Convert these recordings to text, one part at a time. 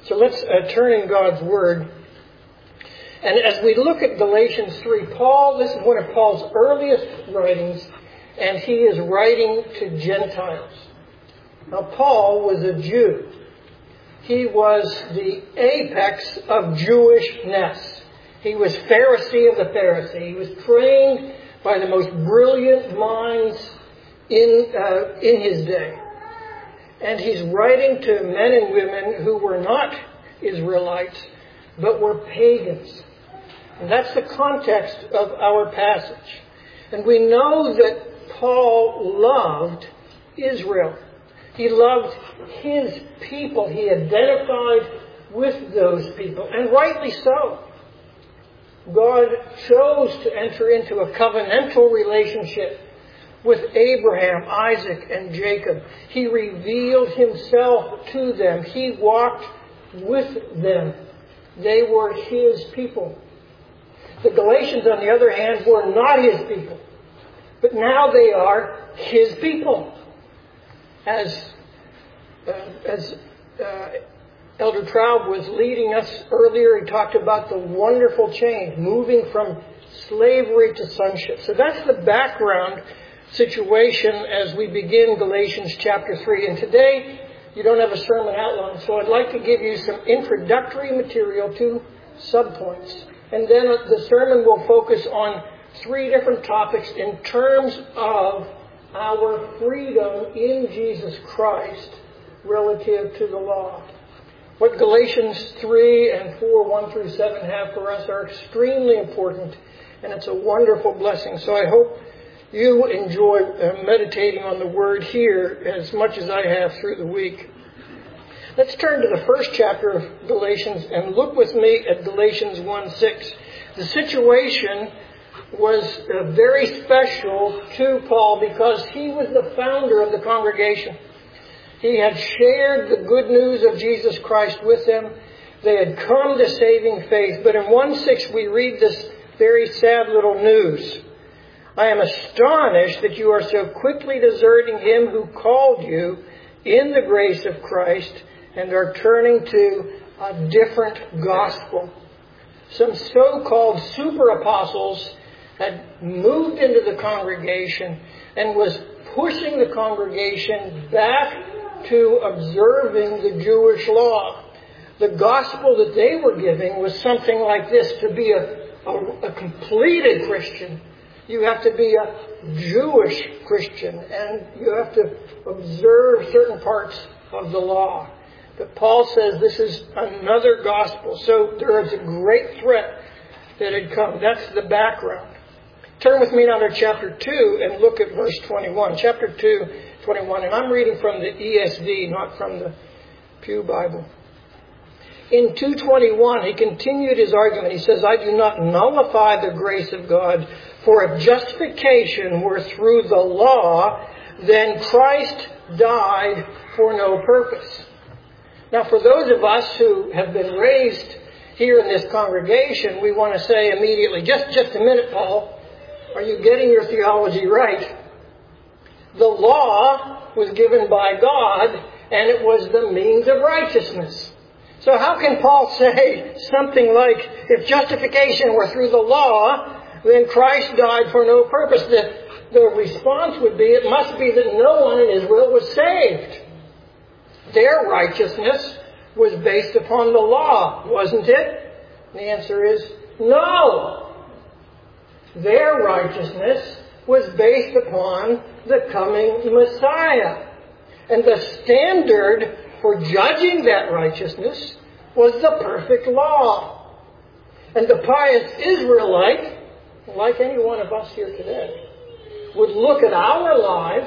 So let's turn in God's Word. And as we look at Galatians 3, this is one of Paul's earliest writings, and he is writing to Gentiles. Now, Paul was a Jew. He was the apex of Jewishness. He was Pharisee of the Pharisee. He was trained by the most brilliant minds in his day. And he's writing to men and women who were not Israelites, but were pagans. And that's the context of our passage. And we know that Paul loved Israel. He loved his people. He identified with those people, and rightly so. God chose to enter into a covenantal relationship with Abraham, Isaac, and Jacob. He revealed himself to them. He walked with them. They were his people. The Galatians, on the other hand, were not his people. But now they are his people. As Elder Traub was leading us earlier, he talked about the wonderful change, moving from slavery to sonship. So that's the background situation as we begin Galatians chapter 3. And today, you don't have a sermon outline, so I'd like to give you some introductory material, 2 subpoints. And then the sermon will focus on 3 different topics in terms of our freedom in Jesus Christ relative to the law. What Galatians 3 and 4, 1 through 7 have for us are extremely important, and it's a wonderful blessing. So I hope you enjoy meditating on the Word here as much as I have through the week. Let's turn to the first chapter of Galatians and look with me at Galatians 1:6. The situation was very special to Paul because he was the founder of the congregation. He had shared the good news of Jesus Christ with them. They had come to saving faith. But in 1:6 we read this very sad little news. I am astonished that you are so quickly deserting him who called you in the grace of Christ and are turning to a different gospel. Some so-called super apostles had moved into the congregation and was pushing the congregation back to observing the Jewish law. The gospel that they were giving was something like this: to be a completed Christian, you have to be a Jewish Christian, and you have to observe certain parts of the law. But Paul says this is another gospel. So there is a great threat that had come. That's the background. Turn with me now to chapter 2 and look at verse 21. Chapter 2, 21. And I'm reading from the ESV, not from the Pew Bible. In 2:21, he continued his argument. He says, I do not nullify the grace of God, for if justification were through the law, then Christ died for no purpose. Now, for those of us who have been raised here in this congregation, we want to say immediately, just a minute, Paul, are you getting your theology right? The law was given by God, and it was the means of righteousness. So how can Paul say something like, if justification were through the law, then Christ died for no purpose? The response would be, it must be that no one in Israel was saved. Their righteousness was based upon the law, wasn't it? The answer is no. Their righteousness was based upon the coming Messiah. And the standard for judging that righteousness was the perfect law. And the pious Israelite, like any one of us here today, would look at our lives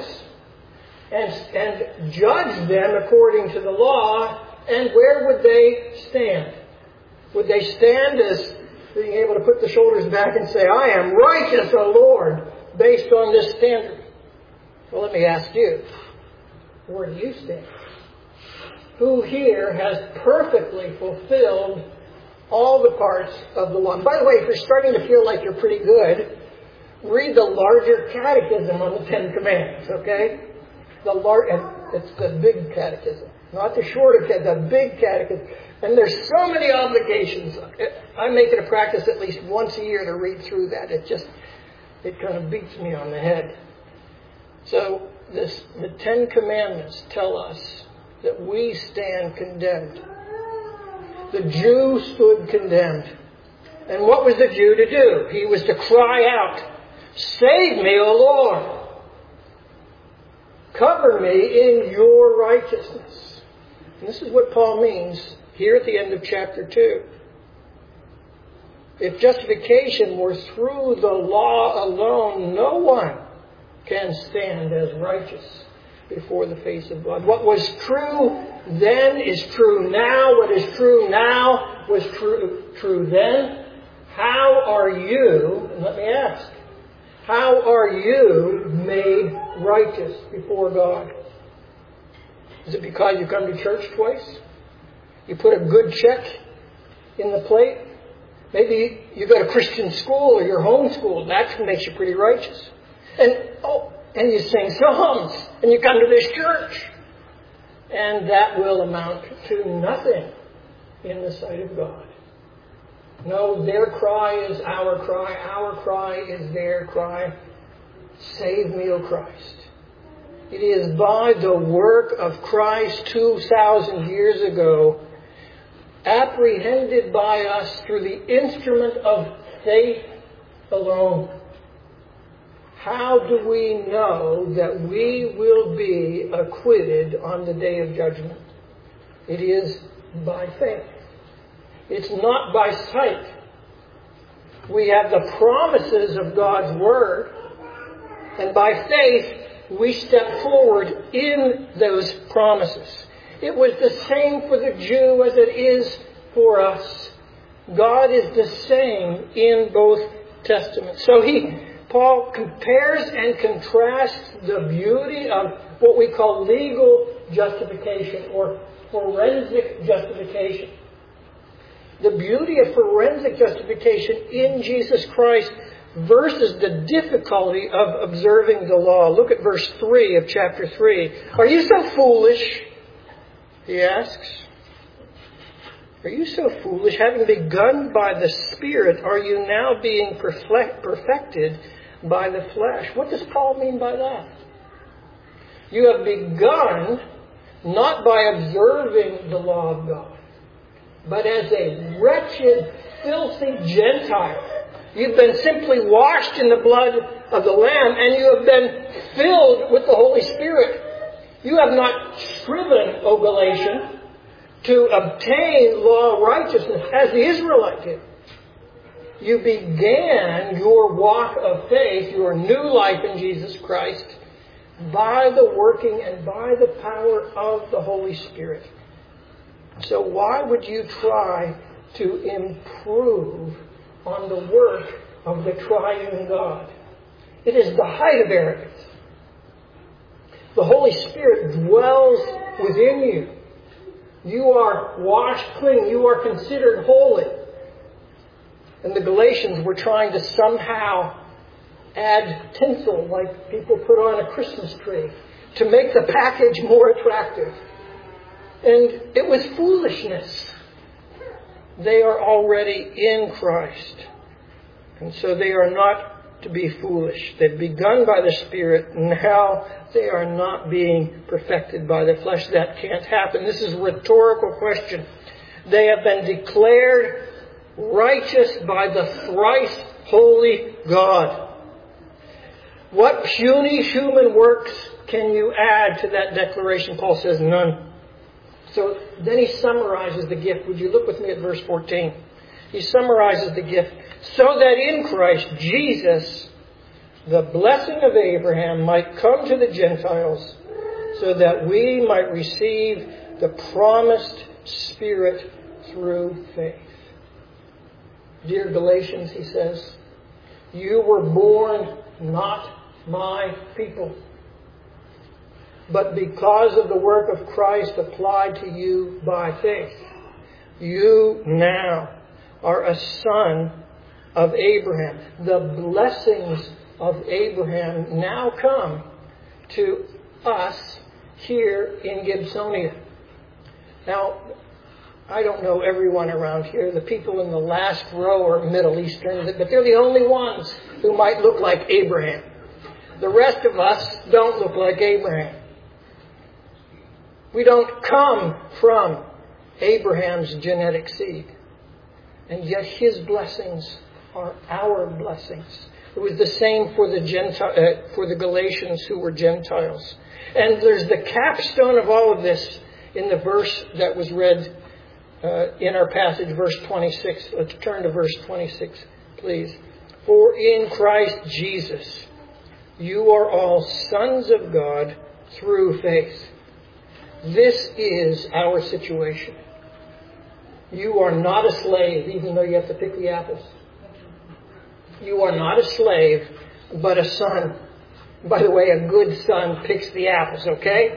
and judge them according to the law, and where would they stand? Would they stand as being able to put the shoulders back and say, I am righteous, O Lord, based on this standard? Well, let me ask you, where do you stand? Who here has perfectly fulfilled all the parts of the law? And by the way, if you're starting to feel like you're pretty good, read the larger catechism on the 10 Commandments, okay? It's the big catechism. Not the shorter catechism, the big catechism. And there's so many obligations. I make it a practice at least once a year to read through that. It kind of beats me on the head. So the Ten Commandments tell us that we stand condemned. The Jew stood condemned. And what was the Jew to do? He was to cry out, "Save me, O Lord! Cover me in your righteousness." And this is what Paul means here at the end of chapter 2. If justification were through the law alone, no one can stand as righteous before the face of God. What was true then is true now. What is true now was true then. How are you, and let me ask, how are you made righteous before God? Is it because you come to church twice? You put a good check in the plate? Maybe you go to Christian school or you're homeschooled. That makes you pretty righteous. And you sing psalms and you come to this church. And that will amount to nothing in the sight of God. No, their cry is our cry. Our cry is their cry. Save me, O Christ. It is by the work of Christ 2,000 years ago, apprehended by us through the instrument of faith alone. How do we know that we will be acquitted on the day of judgment? It is by faith. It's not by sight. We have the promises of God's Word, and by faith we step forward in those promises. It was the same for the Jew as it is for us. God is the same in both testaments. So Paul compares and contrasts the beauty of what we call legal justification or forensic justification. The beauty of forensic justification in Jesus Christ versus the difficulty of observing the law. Look at verse 3 of chapter 3. Are you so foolish? He asks. Are you so foolish? Having begun by the Spirit, are you now being perfected by the flesh? What does Paul mean by that? You have begun not by observing the law of God, but as a wretched, filthy Gentile. You've been simply washed in the blood of the Lamb, and you have been filled with the Holy Spirit. You have not striven, O Galatians, to obtain law of righteousness as the Israelite did. You began your walk of faith, your new life in Jesus Christ, by the working and by the power of the Holy Spirit. So why would you try to improve on the work of the triune God? It is the height of arrogance. The Holy Spirit dwells within you. You are washed clean. You are considered holy. And the Galatians were trying to somehow add tinsel like people put on a Christmas tree to make the package more attractive. And it was foolishness. They are already in Christ. And so they are not to be foolish. They've begun by the Spirit. Now they are not being perfected by the flesh. That can't happen. This is a rhetorical question. They have been declared righteous by the thrice holy God. What puny human works can you add to that declaration? Paul says none. So then he summarizes the gift. Would you look with me at verse 14? He summarizes the gift. So that in Christ Jesus, the blessing of Abraham might come to the Gentiles, so that we might receive the promised Spirit through faith. Dear Galatians, he says, you were born not my people, but because of the work of Christ applied to you by faith, you now are a son of Abraham. The blessings of Abraham now come to us here in Gibsonia. Now, I don't know everyone around here. The people in the last row are Middle Eastern, but they're the only ones who might look like Abraham. The rest of us don't look like Abraham. We don't come from Abraham's genetic seed. And yet his blessings are our blessings. It was the same for the Galatians who were Gentiles. And there's the capstone of all of this in the verse that was read in our passage, verse 26. Let's turn to verse 26, please. For in Christ Jesus, you are all sons of God through faith. This is our situation. You are not a slave, even though you have to pick the apples. You are not a slave, but a son. By the way, a good son picks the apples, okay?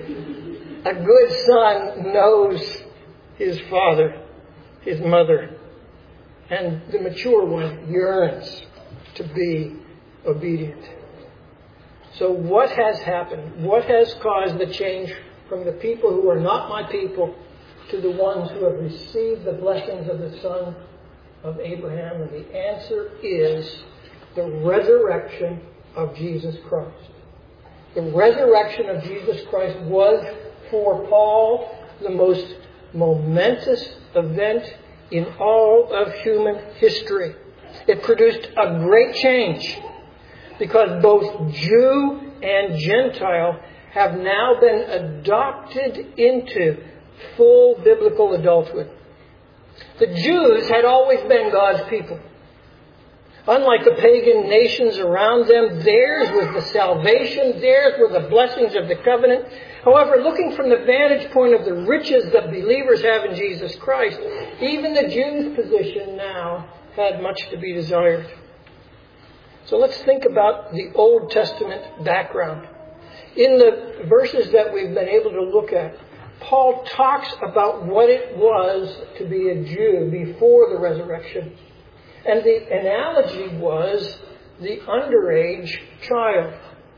A good son knows his father, his mother, and the mature one yearns to be obedient. So what has happened? What has caused the change from the people who are not my people to the ones who have received the blessings of the Son of Abraham? And the answer is the resurrection of Jesus Christ. The resurrection of Jesus Christ was, for Paul, the most momentous event in all of human history. It produced a great change because both Jew and Gentile have now been adopted into full biblical adulthood. The Jews had always been God's people. Unlike the pagan nations around them, theirs was the salvation, theirs were the blessings of the covenant. However, looking from the vantage point of the riches that believers have in Jesus Christ, even the Jews' position now had much to be desired. So let's think about the Old Testament background. In the verses that we've been able to look at, Paul talks about what it was to be a Jew before the resurrection. And the analogy was the underage child.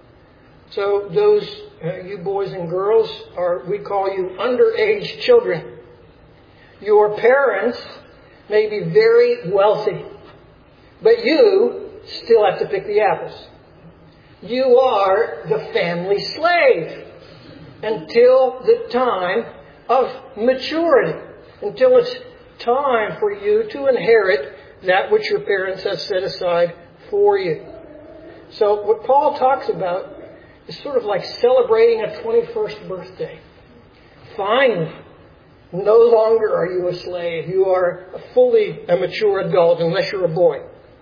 So those, you boys and girls, we call you underage children. Your parents may be very wealthy, but you still have to pick the apples. You are the family slave until the time of maturity, until it's time for you to inherit that which your parents have set aside for you. So what Paul talks about is sort of like celebrating a 21st birthday. Finally, no longer are you a slave. You are fully a mature adult, unless you're a boy.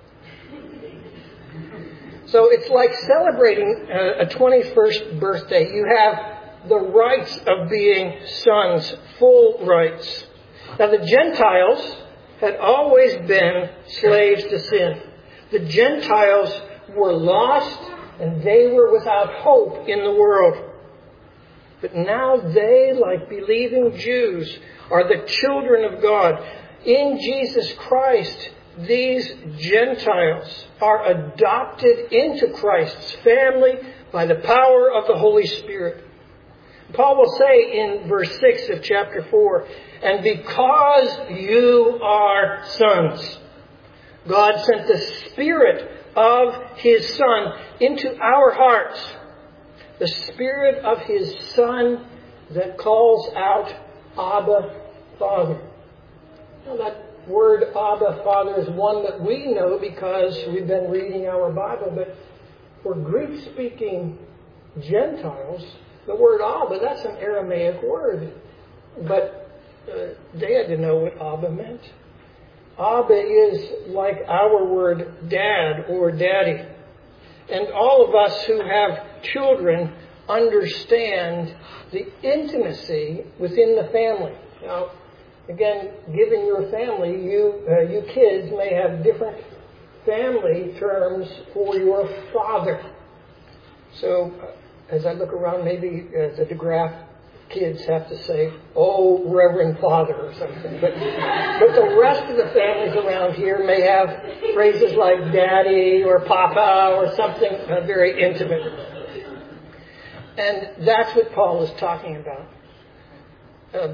So it's like celebrating a 21st birthday. You have the rights of being sons, full rights. Now the Gentiles had always been slaves to sin. The Gentiles were lost and they were without hope in the world. But now they, like believing Jews, are the children of God. In Jesus Christ, these Gentiles are adopted into Christ's family by the power of the Holy Spirit. Paul will say in verse 6 of chapter 4, and because you are sons, God sent the Spirit of His Son into our hearts. The Spirit of His Son that calls out, Abba, Father. Now that word Abba, Father is one that we know because we've been reading our Bible. But for Greek-speaking Gentiles, the word Abba, that's an Aramaic word. But they had to know what Abba meant. Abba is like our word dad or daddy. And all of us who have children understand the intimacy within the family. Now, again, given your family, you kids may have different family terms for your father. So, as I look around, maybe the DeGraff kids have to say, "Oh, Reverend Father," or something. But the rest of the families around here may have phrases like Daddy or Papa or something very intimate. And that's what Paul is talking about.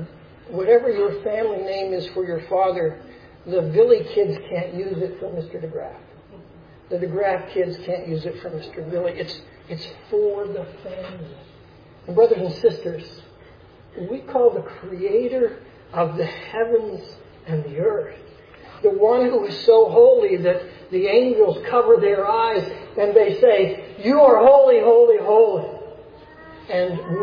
whatever your family name is for your father, the Billy kids can't use it for Mr. DeGraff. The DeGraff kids can't use it for Mr. Billy. It's for the family. And brothers and sisters, we call the Creator of the heavens and the earth, the one who is so holy that the angels cover their eyes and they say, "You are holy, holy, holy." And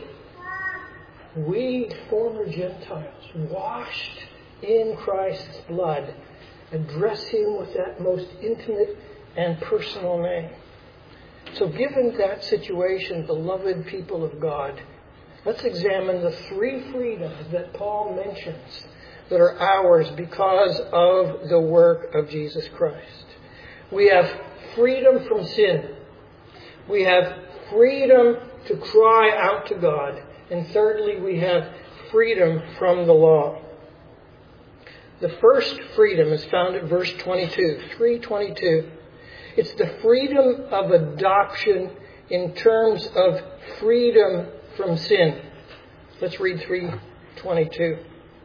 we former Gentiles, washed in Christ's blood, address Him with that most intimate and personal name. So given that situation, beloved people of God, let's examine the three freedoms that Paul mentions that are ours because of the work of Jesus Christ. We have freedom from sin. We have freedom to cry out to God. And thirdly, we have freedom from the law. The first freedom is found at verse 22, 3:22. It's the freedom of adoption in terms of freedom from sin. Let's read 3:22.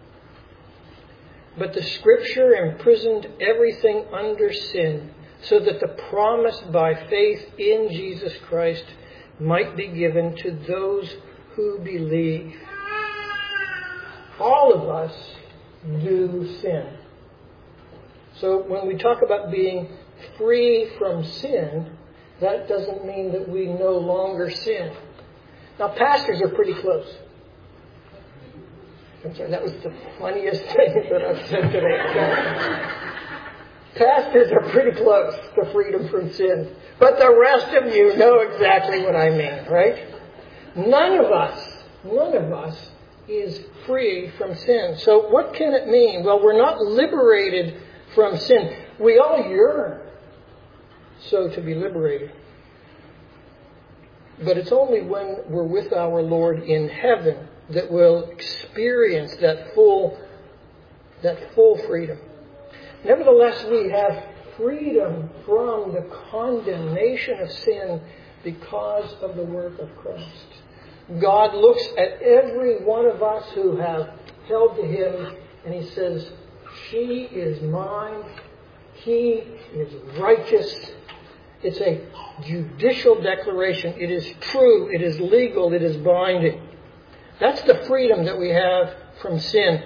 But the Scripture imprisoned everything under sin, so that the promise by faith in Jesus Christ might be given to those who believe. All of us do sin. So when we talk about being free from sin, that doesn't mean that we no longer sin. Now, pastors are pretty close. I'm sorry, that was the funniest thing that I've said today. Pastors are pretty close to freedom from sin. But the rest of you know exactly what I mean, right? None of us is free from sin. So what can it mean? Well, we're not liberated from sin. We all yearn so to be liberated. But it's only when we're with our Lord in heaven that we'll experience that full freedom. Nevertheless, we have freedom from the condemnation of sin because of the work of Christ. God looks at every one of us who have held to Him and He says, "She is mine. He is righteous." It's a judicial declaration. It is true. It is legal. It is binding. That's the freedom that we have from sin.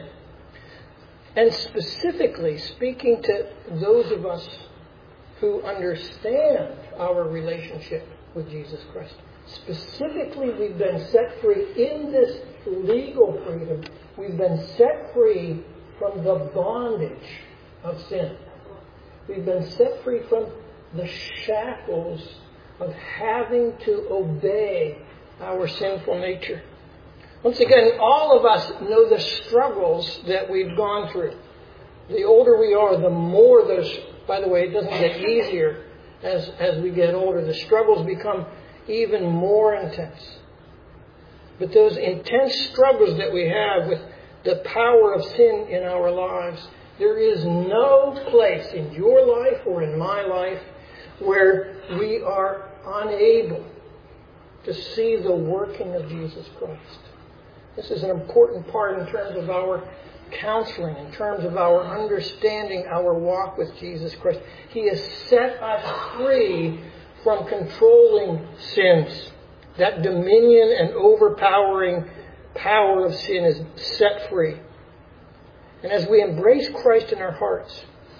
And specifically, speaking to those of us who understand our relationship with Jesus Christ, specifically, we've been set free in this legal freedom. We've been set free from the bondage of sin. We've been set free from the shackles of having to obey our sinful nature. Once again, all of us know the struggles that we've gone through. The older we are, the more those, by the way, it doesn't get easier as we get older. The struggles become even more intense. But those intense struggles that we have with the power of sin in our lives, there is no place in your life or in my life where we are unable to see the working of Jesus Christ. This is an important part in terms of our counseling, in terms of our understanding our walk with Jesus Christ. He has set us free from controlling sins. That dominion and overpowering power of sin is set free. And as we embrace Christ in our hearts,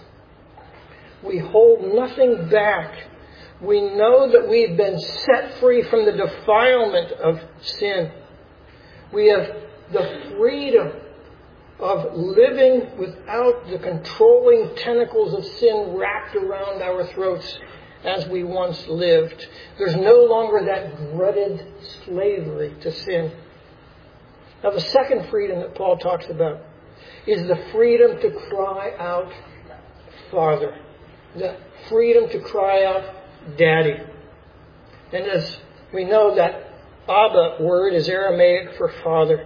we hold nothing back. We know that we've been set free from the defilement of sin. We have the freedom of living without the controlling tentacles of sin wrapped around our throats as we once lived. There's no longer that dreaded slavery to sin. Now, the second freedom that Paul talks about is the freedom to cry out, Father. The freedom to cry out, Daddy. And as we know, that Abba word is Aramaic for father.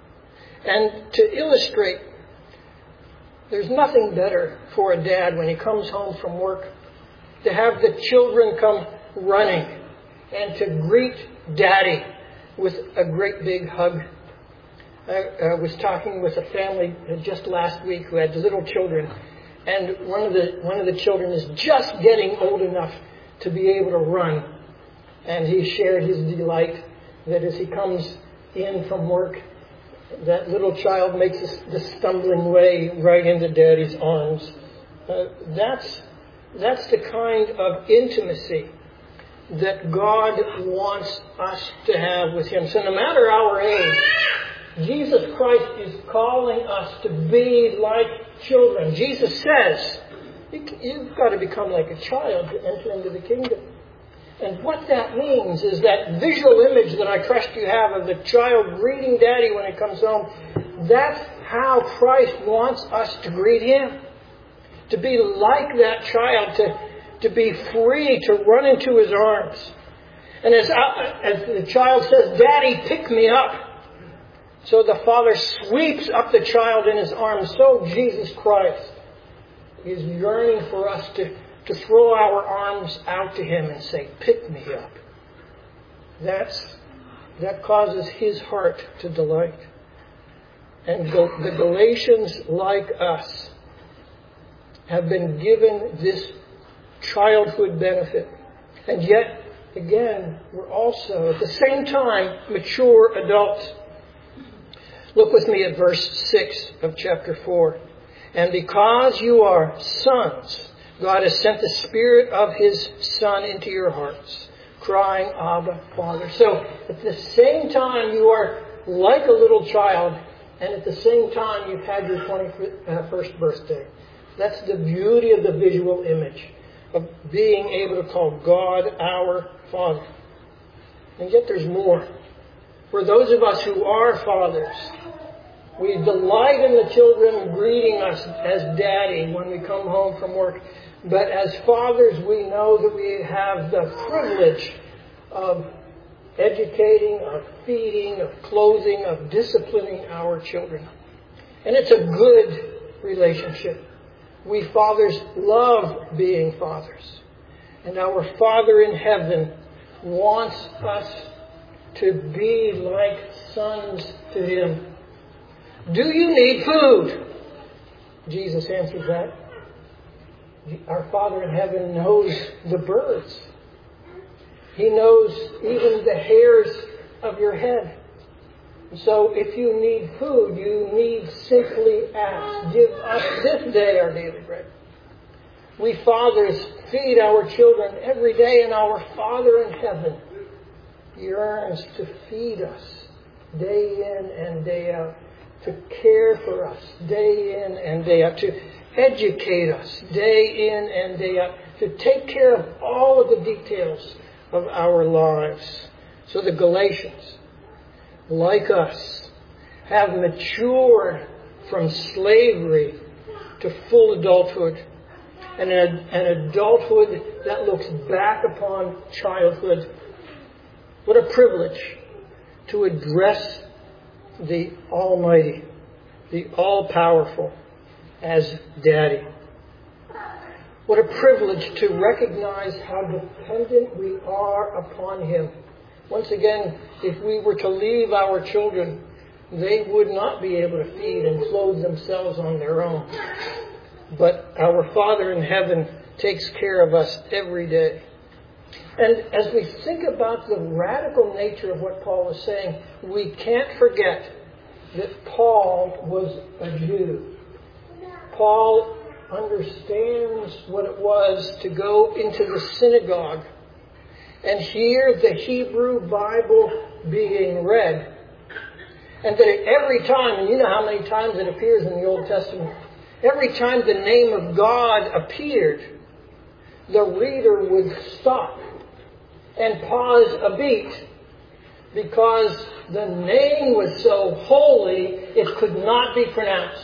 And to illustrate, there's nothing better for a dad when he comes home from work to have the children come running and to greet Daddy with a great big hug. I was talking with a family just last week who had little children, and one of the children is just getting old enough to be able to run, and he shared his delight that as he comes in from work, that little child makes the stumbling way right into Daddy's arms. That's the kind of intimacy that God wants us to have with Him. So no matter our age, Jesus Christ is calling us to be like children. Jesus says, you've got to become like a child to enter into the kingdom. And what that means is that visual image that I trust you have of the child greeting Daddy when he comes home, that's how Christ wants us to greet Him. To be like that child, to be free to run into His arms. And as the child says, Daddy, pick me up. So the Father sweeps up the child in His arms. So Jesus Christ is yearning for us to throw our arms out to Him and say, pick me up. That causes His heart to delight. And the Galatians, like us, have been given this childhood benefit. And yet, again, we're also, at the same time, mature adults. Look with me at verse 6 of chapter 4. And because you are sons, God has sent the Spirit of His Son into your hearts, crying, Abba, Father. So, at the same time, you are like a little child, and at the same time, you've had your 21st birthday. That's the beauty of the visual image of being able to call God our Father. And yet there's more. For those of us who are fathers, we delight in the children greeting us as Daddy when we come home from work. But as fathers, we know that we have the privilege of educating, of feeding, of clothing, of disciplining our children. And it's a good relationship. We fathers love being fathers. And our Father in heaven wants us to be like sons to Him. Do you need food? Jesus answered that. Our Father in heaven knows the birds. He knows even the hairs of your head. So if you need food, you need simply ask. Give us this day our daily bread. We fathers feed our children every day, and our Father in heaven yearns to feed us day in and day out, to care for us day in and day out, to educate us day in and day out, to take care of all of the details of our lives. So the Galatians, like us, have matured from slavery to full adulthood. And an adulthood that looks back upon childhood. What a privilege to address the Almighty, the All-Powerful, as Daddy. What a privilege to recognize how dependent we are upon Him. Once again, if we were to leave our children, they would not be able to feed and clothe themselves on their own. But our Father in heaven takes care of us every day. And as we think about the radical nature of what Paul is saying, we can't forget that Paul was a Jew. Paul understands what it was to go into the synagogue and hear the Hebrew Bible being read. And that every time, and you know how many times it appears in the Old Testament, every time the name of God appeared, the reader would stop and pause a beat because the name was so holy it could not be pronounced.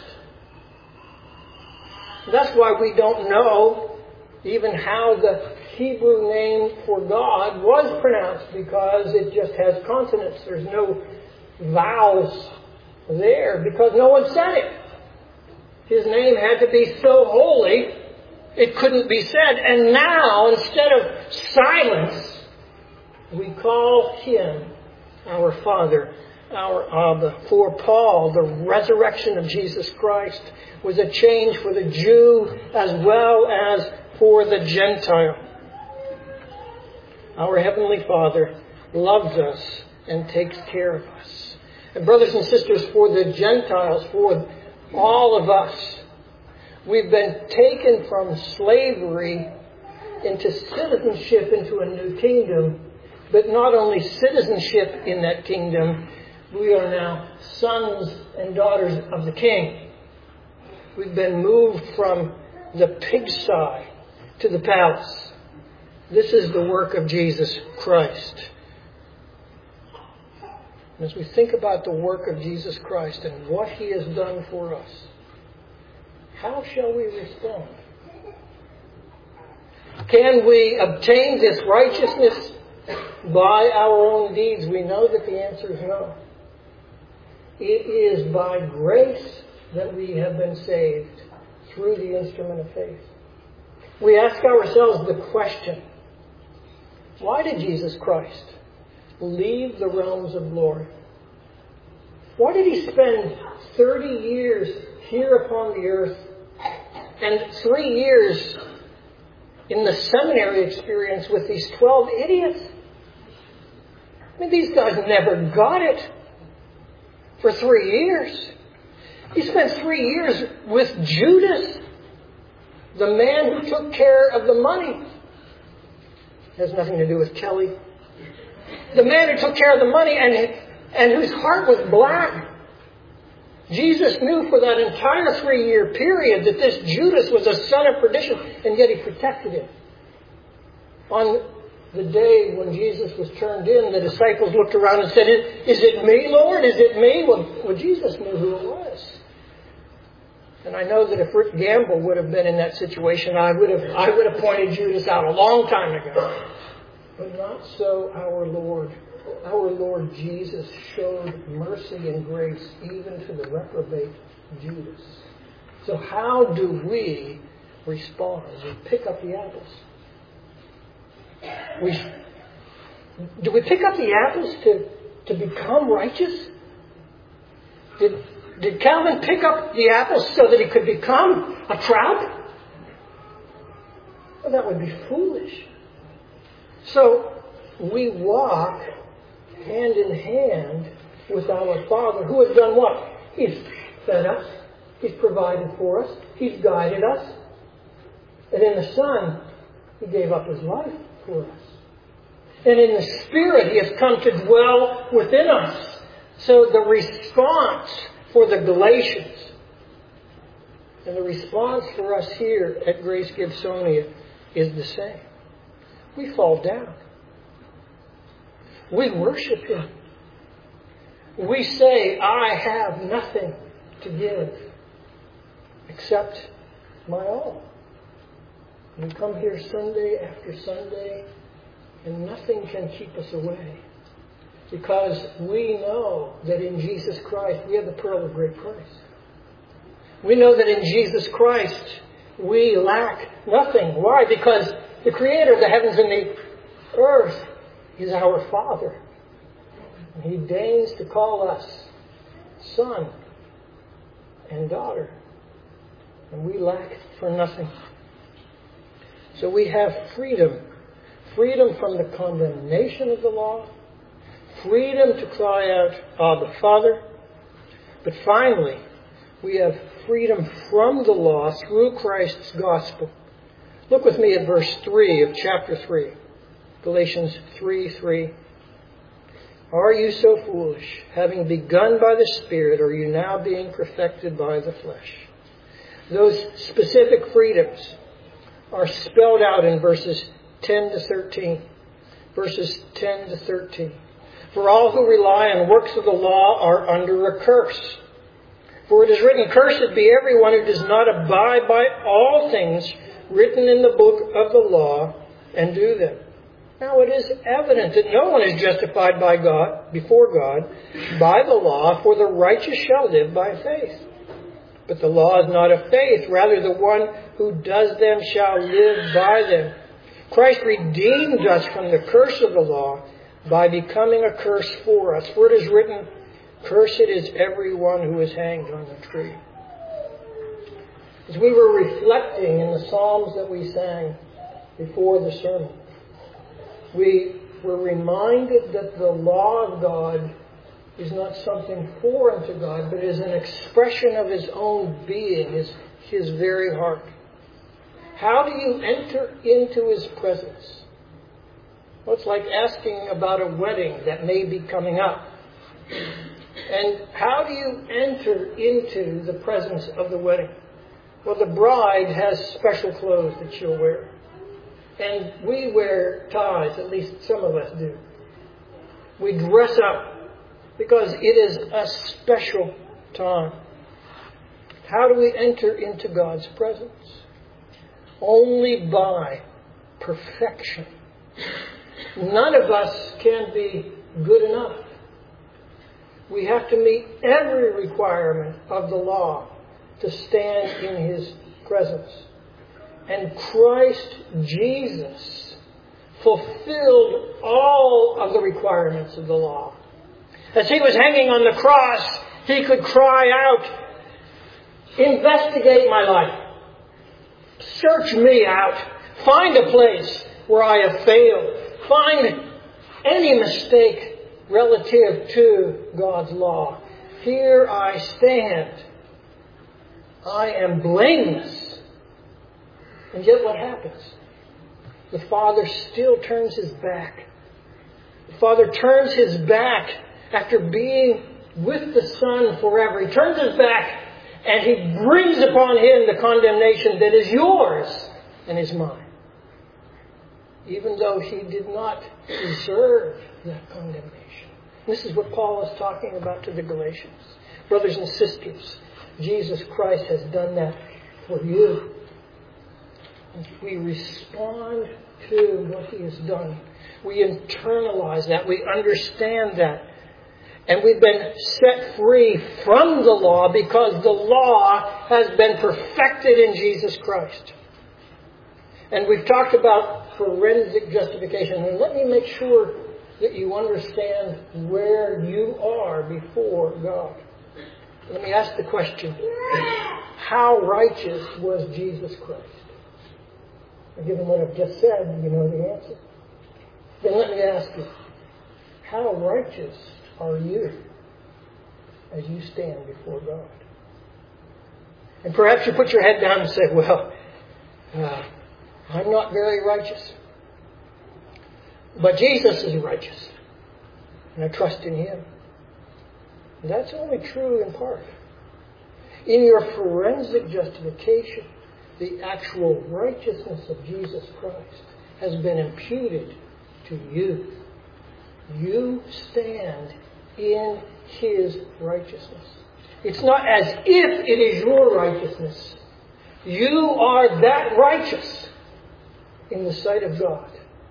That's why we don't know even how the Hebrew name for God was pronounced, because it just has consonants. There's no vowels there because no one said it. His name had to be so holy it couldn't be said. And now, instead of silence, we call Him our Father, our Abba. For Paul, the resurrection of Jesus Christ was a change for the Jew as well as for the Gentile. Our Heavenly Father loves us and takes care of us. And brothers and sisters, for the Gentiles, for all of us, we've been taken from slavery into citizenship into a new kingdom. But not only citizenship in that kingdom, we are now sons and daughters of the King. We've been moved from the pigsty to the palace. This is the work of Jesus Christ. And as we think about the work of Jesus Christ and what He has done for us, how shall we respond? Can we obtain this righteousness by our own deeds? We know that the answer is no. It is by grace that we have been saved through the instrument of faith. We ask ourselves the question, why did Jesus Christ leave the realms of glory? Why did He spend 30 years here upon the earth and 3 years in the seminary experience with these 12 idiots? I mean, these guys never got it for 3 years. He spent 3 years with Judas, the man who took care of the money. It has nothing to do with Kelly. The man who took care of the money and whose heart was black. Jesus knew for that entire 3-year period that this Judas was a son of perdition, and yet He protected him. On the day when Jesus was turned in, the disciples looked around and said, "Is it me, Lord? Is it me?" Well, Jesus knew who it was. And I know that if Rick Gamble would have been in that situation, I would have pointed Judas out a long time ago. But not so our Lord. Our Lord Jesus showed mercy and grace even to the reprobate Judas. So how do we respond? We pick up the apples. Do we pick up the apples to become righteous? Did Calvin pick up the apples so that he could become a trout? Well, that would be foolish. So we walk hand in hand with our Father, who has done what? He's fed us. He's provided for us. He's guided us. And in the Son, He gave up His life for us. And in the Spirit, He has come to dwell within us. So the response for the Galatians and the response for us here at Grace Gibsonia is the same. We fall down. We worship Him. We say, I have nothing to give except my all. We come here Sunday after Sunday, and nothing can keep us away. Because we know that in Jesus Christ we have the pearl of great price. We know that in Jesus Christ we lack nothing. Why? Because the Creator of the heavens and the earth is our Father. And He deigns to call us son and daughter. And we lack for nothing. So we have freedom. Freedom from the condemnation of the law. Freedom to cry out, Abba, Father. But finally, we have freedom from the law through Christ's gospel. Look with me at verse 3 of chapter 3. Galatians 3:3. Are you so foolish? Having begun by the Spirit, are you now being perfected by the flesh? Those specific freedoms are spelled out in verses 10 to 13. Verses 10 to 13. For all who rely on works of the law are under a curse. For it is written, Cursed be everyone who does not abide by all things written in the book of the law and do them. Now it is evident that no one is justified by God, before God, by the law, for the righteous shall live by faith. But the law is not of faith, rather the one who does them shall live by them. Christ redeemed us from the curse of the law by becoming a curse for us. For it is written, Cursed is everyone who is hanged on the tree. As we were reflecting in the psalms that we sang before the sermon, we were reminded that the law of God is not something foreign to God, but is an expression of His own being, His very heart. How do you enter into His presence? Well, it's like asking about a wedding that may be coming up. And how do you enter into the presence of the wedding? Well, the bride has special clothes that she'll wear. And we wear ties, at least some of us do. We dress up because it is a special time. How do we enter into God's presence? Only by perfection. None of us can be good enough. We have to meet every requirement of the law to stand in His presence. And Christ Jesus fulfilled all of the requirements of the law. As He was hanging on the cross, He could cry out, investigate my life. Search me out. Find a place where I have failed. Find any mistake relative to God's law. Here I stand. I am blameless. And yet what happens? The Father still turns His back. The Father turns His back after being with the Son forever. He turns His back and He brings upon Him the condemnation that is yours and is mine. Even though He did not deserve that condemnation. This is what Paul is talking about to the Galatians. Brothers and sisters, Jesus Christ has done that for you. And we respond to what He has done. We internalize that. We understand that. And we've been set free from the law because the law has been perfected in Jesus Christ. And we've talked about forensic justification. And let me make sure that you understand where you are before God. Let me ask the question, how righteous was Jesus Christ? And given what I've just said, you know the answer. Then let me ask you, how righteous are you as you stand before God? And perhaps you put your head down and say, well, I'm not very righteous. But Jesus is righteous. And I trust in Him. And that's only true in part. In your forensic justification, the actual righteousness of Jesus Christ has been imputed to you. You stand in His righteousness. It's not as if it is your righteousness. You are that righteous in the sight of God.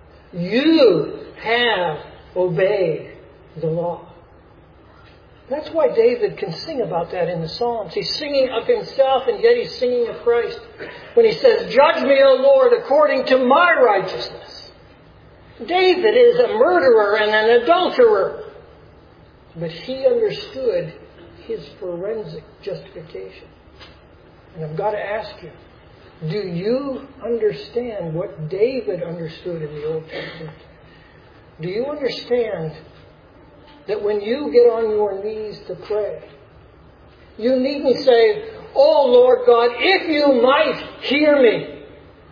You have obeyed the law. That's why David can sing about that in the Psalms. He's singing of himself and yet he's singing of Christ. When he says, "Judge me, O Lord, according to my righteousness." David is a murderer and an adulterer. But he understood his forensic justification. And I've got to ask you, do you understand what David understood in the Old Testament? Do you understand that when you get on your knees to pray, you needn't say, "Oh Lord God, if you might hear me,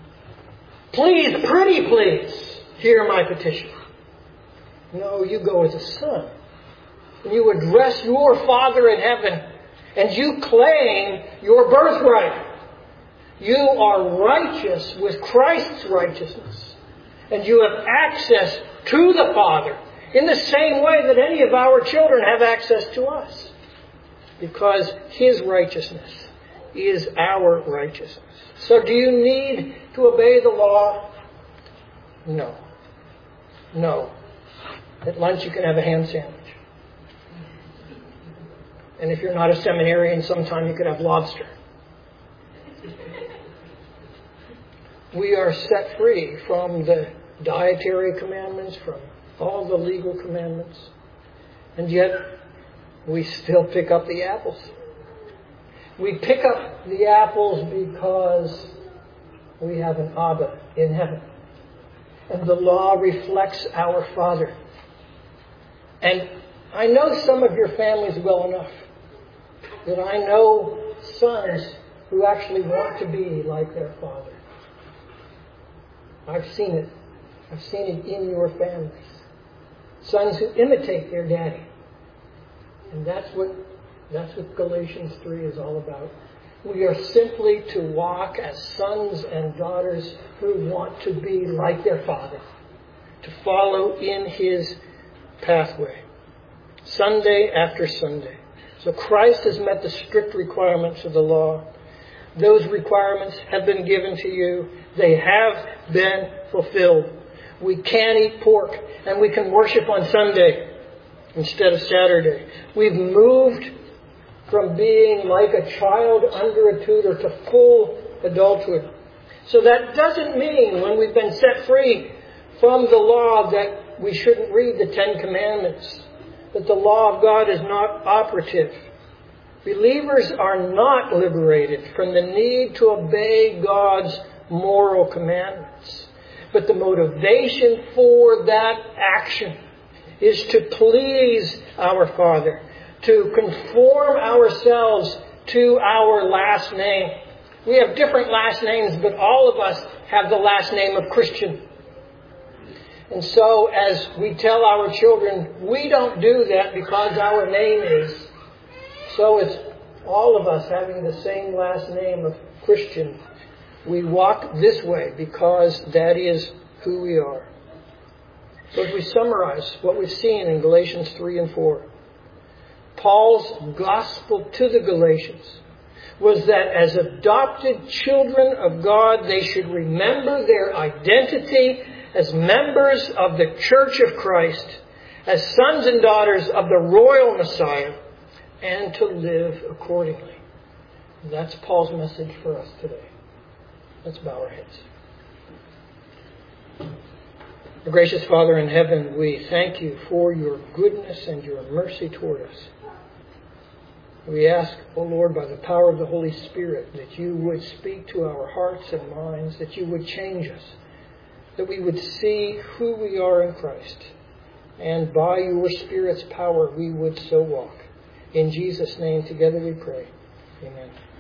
please, pretty please, hear my petition." No, you go as a son. And you address your Father in heaven. And you claim your birthright. You are righteous with Christ's righteousness. And you have access to the Father in the same way that any of our children have access to us. Because His righteousness is our righteousness. So do you need to obey the law? No. No. At lunch you can have a ham sandwich. And if you're not a seminarian, sometime you could have lobster. We are set free from the dietary commandments, from all the legal commandments. And yet, we still pick up the apples. We pick up the apples because we have an Abba in heaven. And the law reflects our Father. And I know some of your families well enough that I know sons who actually want to be like their father. I've seen it. I've seen it in your families. Sons who imitate their daddy. And that's what Galatians 3 is all about. We are simply to walk as sons and daughters who want to be like their Father, to follow in His pathway, Sunday after Sunday. So Christ has met the strict requirements of the law. Those requirements have been given to you. They have been fulfilled. We can eat pork and we can worship on Sunday instead of Saturday. We've moved from being like a child under a tutor to full adulthood. So that doesn't mean when we've been set free from the law that we shouldn't read the Ten Commandments, that the law of God is not operative. Believers are not liberated from the need to obey God's moral commandments. But the motivation for that action is to please our Father, to conform ourselves to our last name. We have different last names, but all of us have the last name of Christian. And so as we tell our children, we don't do that because our name is. So it's all of us having the same last name of Christian. We walk this way because that is who we are. So as we summarize what we've seen in Galatians 3 and 4, Paul's gospel to the Galatians was that as adopted children of God, they should remember their identity as members of the Church of Christ, as sons and daughters of the royal Messiah, and to live accordingly. That's Paul's message for us today. Let's bow our heads. Our gracious Father in heaven, we thank you for your goodness and your mercy toward us. We ask, O Lord, by the power of the Holy Spirit, that you would speak to our hearts and minds, that you would change us, that we would see who we are in Christ, and by your Spirit's power we would so walk. In Jesus' name together we pray. Amen.